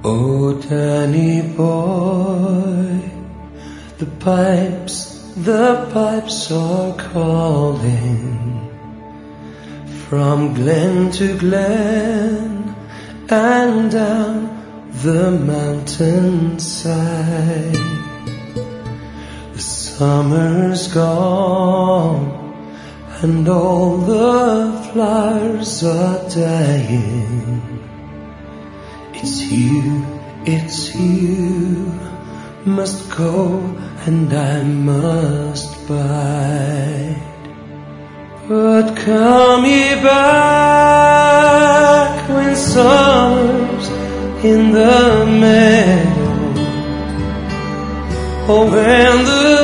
Oh, Danny boy, the pipes are calling from glen to glen and down the mountainside. The summer's gone and all the flowers are dying. It's you, must go and I must bide. But come ye back when summer's in the meadow, or when the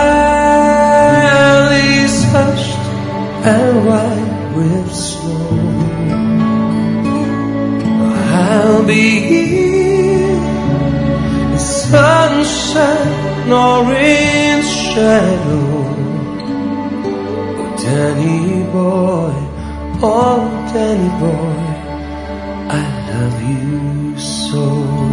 valley's hushed and white with snow. I'll be here in sunshine or in shadow. Oh, Danny boy, oh, Danny boy, I love you so.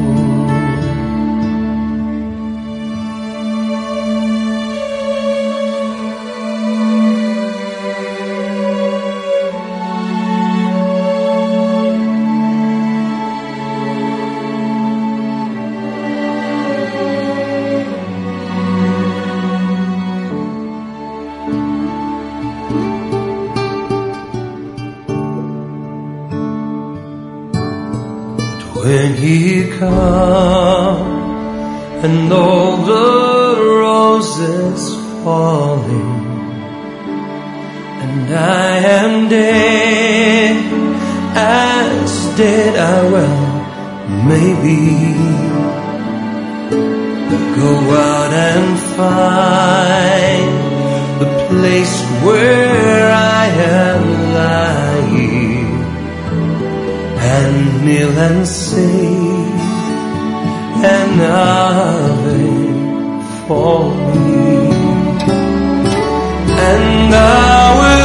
When he comes and all the roses falling, and I am dead, as dead I well may be, go out and find the place where I am lying, and kneel and say an Ave for me, and I will